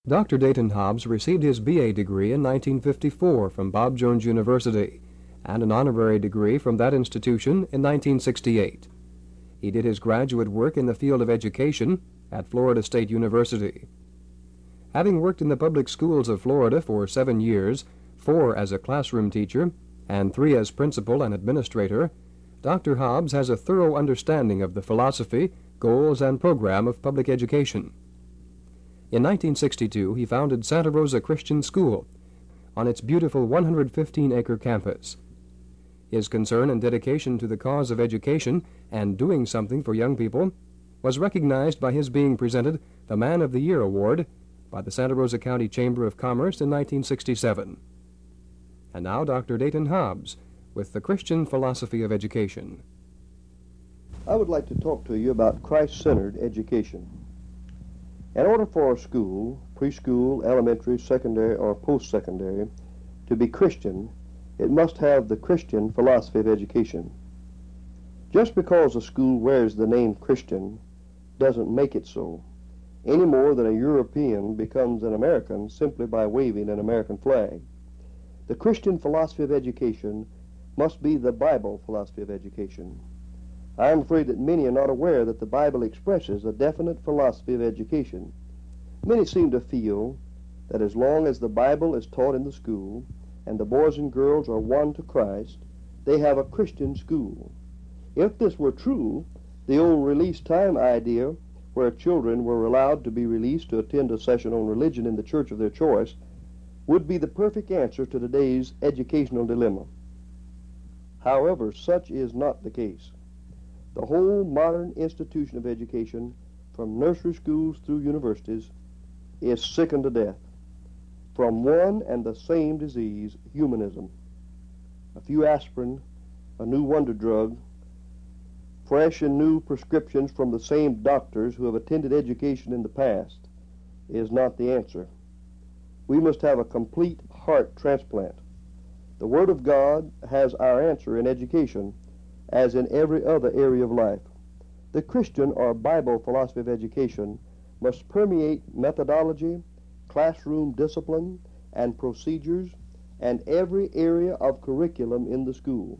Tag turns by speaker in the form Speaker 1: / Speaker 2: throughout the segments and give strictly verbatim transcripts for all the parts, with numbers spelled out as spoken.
Speaker 1: Doctor Dayton Hobbs received his B A degree in nineteen fifty-four from Bob Jones University and an honorary degree from that institution in nineteen sixty-eight. He did his graduate work in the field of education at Florida State University. Having worked in the public schools of Florida for seven years, four as a classroom teacher and three as principal and administrator, Doctor Hobbs has a thorough understanding of the philosophy, goals, and program of public education. In nineteen sixty-two, he founded Santa Rosa Christian School on its beautiful one hundred fifteen acre campus. His concern and dedication to the cause of education and doing something for young people was recognized by his being presented the Man of the Year Award by the Santa Rosa County Chamber of Commerce in nineteen sixty-seven. And now Doctor Dayton Hobbs with the Christian philosophy of education.
Speaker 2: I would like to talk to you about Christ-centered education. In order for a school, preschool, elementary, secondary, or post-secondary, to be Christian, it must have the Christian philosophy of education. Just because a school wears the name Christian doesn't make it so, any more than a European becomes an American simply by waving an American flag. The Christian philosophy of education must be the Bible philosophy of education. I am afraid that many are not aware that the Bible expresses a definite philosophy of education. Many seem to feel that as long as the Bible is taught in the school and the boys and girls are won to Christ, they have a Christian school. If this were true, the old release time idea where children were allowed to be released to attend a session on religion in the church of their choice would be the perfect answer to today's educational dilemma. However, such is not the case. The whole modern institution of education, from nursery schools through universities, is sickened to death from one and the same disease, humanism. A few aspirin, a new wonder drug, fresh and new prescriptions from the same doctors who have attended education in the past is not the answer. We must have a complete heart transplant. The Word of God has our answer in education, as in every other area of life. The Christian or Bible philosophy of education must permeate methodology, classroom discipline, and procedures, and every area of curriculum in the school.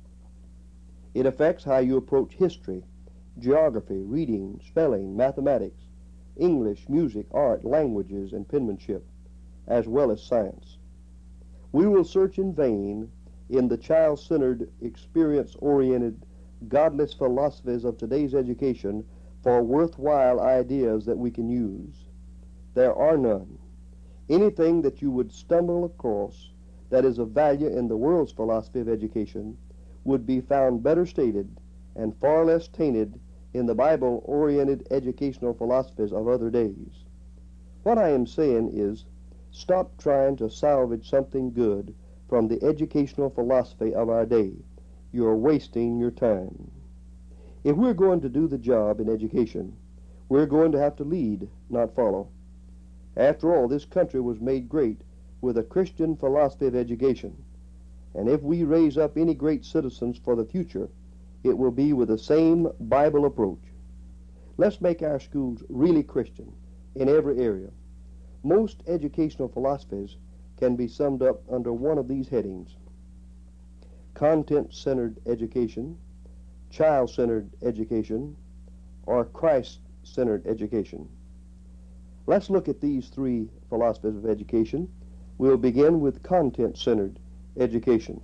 Speaker 2: It affects how you approach history, geography, reading, spelling, mathematics, English, music, art, languages, and penmanship, as well as science. We will search in vain in the child-centered, experience-oriented, godless philosophies of today's education for worthwhile ideas that we can use. There are none. Anything that you would stumble across that is of value in the world's philosophy of education would be found better stated and far less tainted in the Bible-oriented educational philosophies of other days. What I am saying is, stop trying to salvage something good from the educational philosophy of our day. You are wasting your time. If we're going to do the job in education, we're going to have to lead, not follow. After all, this country was made great with a Christian philosophy of education, and if we raise up any great citizens for the future, it will be with the same Bible approach. Let's make our schools really Christian in every area. Most educational philosophies can be summed up under one of these headings: content-centered education, child-centered education, or Christ-centered education. Let's look at these three philosophies of education. We'll begin with content-centered education.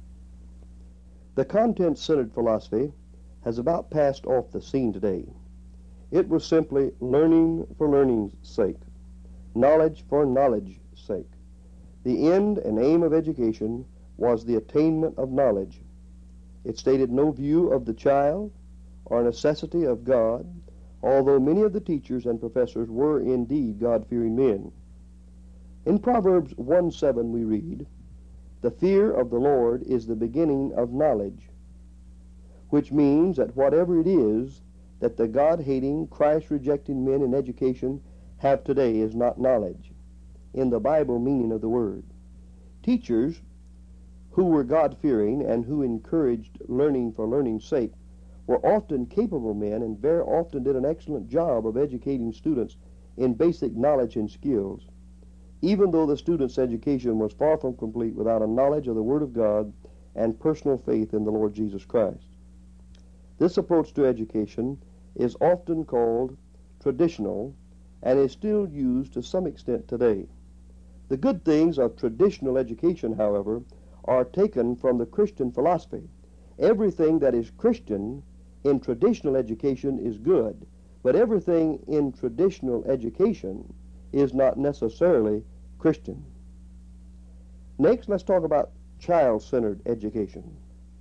Speaker 2: The content-centered philosophy has about passed off the scene today. It was simply learning for learning's sake, knowledge for knowledge's sake. The end and aim of education was the attainment of knowledge. It stated no view of the child or necessity of God, although many of the teachers and professors were indeed God-fearing men. In Proverbs one seven we read, "The fear of the Lord is the beginning of knowledge," which means that whatever it is that the God-hating, Christ-rejecting men in education have today is not knowledge, in the Bible meaning of the word. Teachers who were God-fearing and who encouraged learning for learning's sake were often capable men and very often did an excellent job of educating students in basic knowledge and skills, even though the student's education was far from complete without a knowledge of the Word of God and personal faith in the Lord Jesus Christ. This approach to education is often called traditional and is still used to some extent today. The good things of traditional education, however, are taken from the Christian philosophy. Everything that is Christian in traditional education is good, but everything in traditional education is not necessarily Christian. Next, let's talk about child-centered education.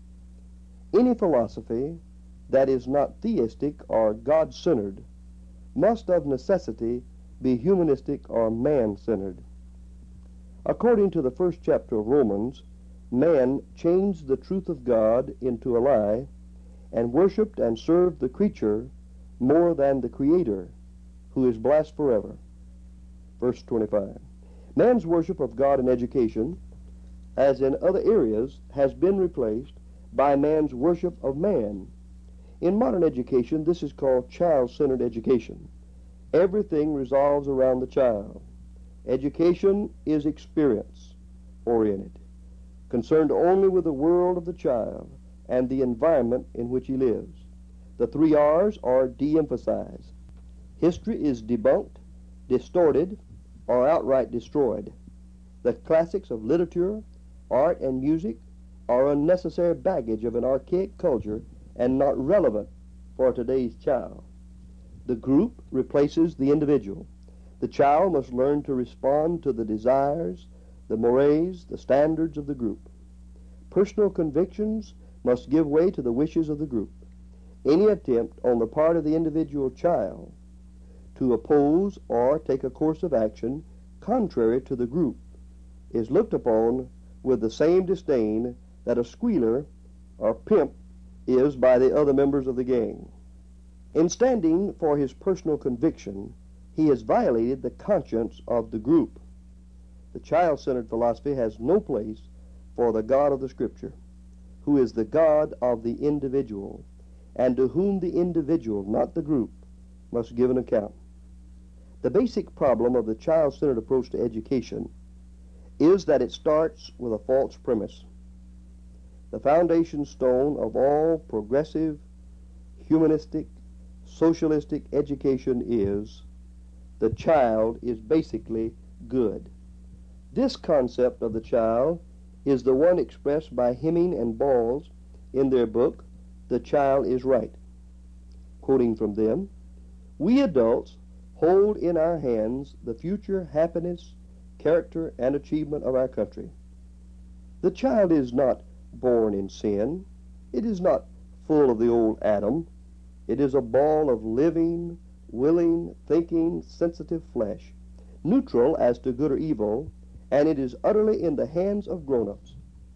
Speaker 2: Any philosophy that is not theistic or God-centered must of necessity be humanistic or man-centered. According to the first chapter of Romans, man changed the truth of God into a lie and worshipped and served the creature more than the Creator, who is blessed forever. Verse twenty-five. Man's worship of God in education, as in other areas, has been replaced by man's worship of man. In modern education, this is called child-centered education. Everything revolves around the child. Education is experience-oriented, concerned only with the world of the child and the environment in which he lives. The three R's are de-emphasized. History is debunked, distorted, or outright destroyed. The classics of literature, art, and music are unnecessary baggage of an archaic culture and not relevant for today's child. The group replaces the individual. The child must learn to respond to the desires, the mores, the standards of the group. Personal convictions must give way to the wishes of the group. Any attempt on the part of the individual child to oppose or take a course of action contrary to the group is looked upon with the same disdain that a squealer or pimp is by the other members of the gang. In standing for his personal conviction, he has violated the conscience of the group. The child-centered philosophy has no place for the God of the Scripture, who is the God of the individual, and to whom the individual, not the group, must give an account. The basic problem of the child-centered approach to education is that it starts with a false premise. The foundation stone of all progressive, humanistic, socialistic education is the child is basically good. This concept of the child is the one expressed by Hemming and Balls in their book, The Child is Right. Quoting from them, "We adults hold in our hands the future happiness, character, and achievement of our country. The child is not born in sin. It is not full of the old Adam. It is a ball of living, willing, thinking, sensitive flesh, neutral as to good or evil, and it is utterly in the hands of grown-ups."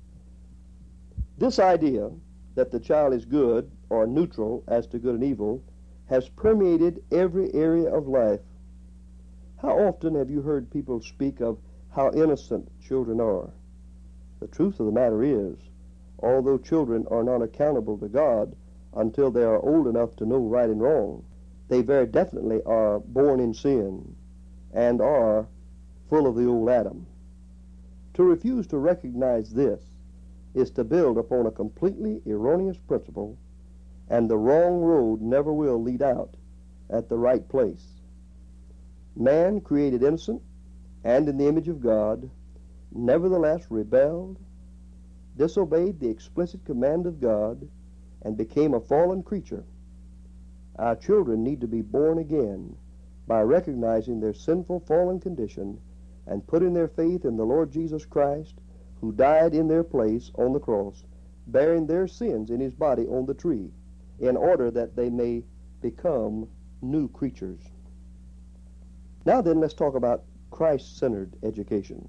Speaker 2: This idea that the child is good or neutral as to good and evil has permeated every area of life. How often have you heard people speak of how innocent children are? The truth of the matter is, although children are not accountable to God until they are old enough to know right and wrong, they very definitely are born in sin and are full of the old Adam. To refuse to recognize this is to build upon a completely erroneous principle, and the wrong road never will lead out at the right place. Man, created innocent and in the image of God, nevertheless rebelled, disobeyed the explicit command of God, and became a fallen creature. Our children need to be born again by recognizing their sinful fallen condition and putting their faith in the Lord Jesus Christ, who died in their place on the cross, bearing their sins in his body on the tree, in order that they may become new creatures. Now then, let's talk about Christ-centered education.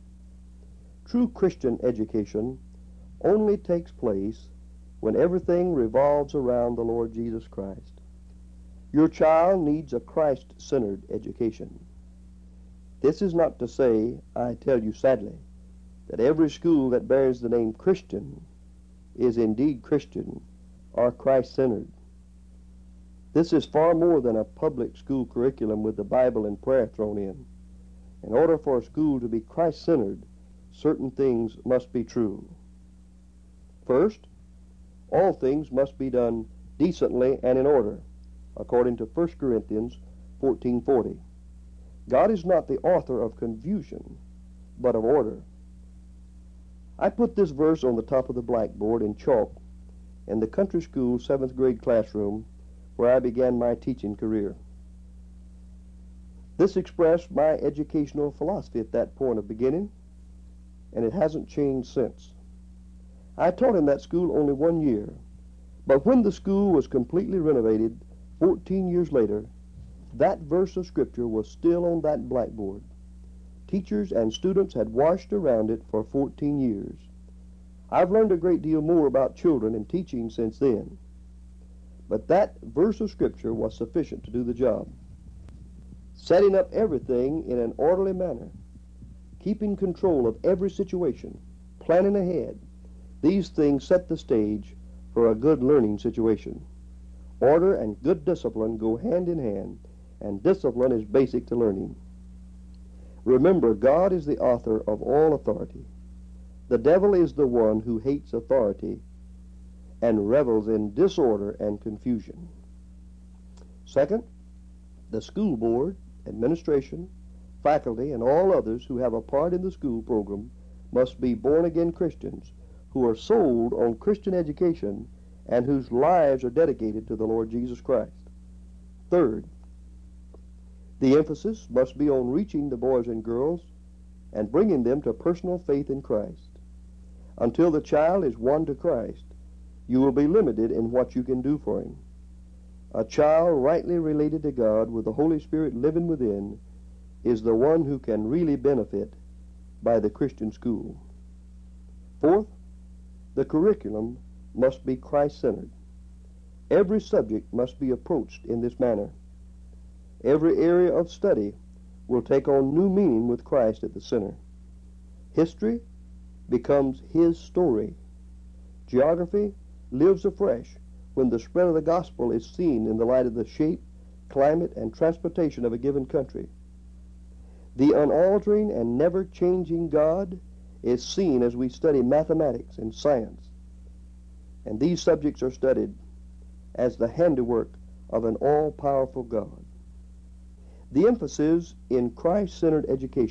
Speaker 2: True Christian education only takes place when everything revolves around the Lord Jesus Christ. Your child needs a Christ-centered education. This is not to say, I tell you sadly, that every school that bears the name Christian is indeed Christian or Christ-centered. This is far more than a public school curriculum with the Bible and prayer thrown in. In order for a school to be Christ-centered, certain things must be true. First, all things must be done decently and in order, according to First Corinthians fourteen forty. God is not the author of confusion, but of order. I put this verse on the top of the blackboard in chalk in the country school seventh grade classroom where I began my teaching career. This expressed my educational philosophy at that point of beginning, and it hasn't changed since. I taught in that school only one year, but when the school was completely renovated fourteen years later, that verse of Scripture was still on that blackboard. Teachers and students had washed around it for fourteen years. I've learned a great deal more about children and teaching since then, but that verse of Scripture was sufficient to do the job. Setting up everything in an orderly manner, keeping control of every situation, planning ahead, these things set the stage for a good learning situation. Order and good discipline go hand in hand, and discipline is basic to learning. Remember, God is the author of all authority. The devil is the one who hates authority and revels in disorder and confusion. Second, the school board, administration, faculty, and all others who have a part in the school program must be born-again Christians who are sold on Christian education and whose lives are dedicated to the Lord Jesus Christ. Third, the emphasis must be on reaching the boys and girls and bringing them to personal faith in Christ. Until the child is won to Christ, you will be limited in what you can do for him. A child rightly related to God with the Holy Spirit living within is the one who can really benefit by the Christian school. Fourth, the curriculum must be Christ-centered. Every subject must be approached in this manner. Every area of study will take on new meaning with Christ at the center. History becomes His story. Geography lives afresh when the spread of the gospel is seen in the light of the shape, climate, and transportation of a given country. The unaltering and never-changing God is seen as we study mathematics and science, and these subjects are studied as the handiwork of an all-powerful God. The emphasis in Christ-centered education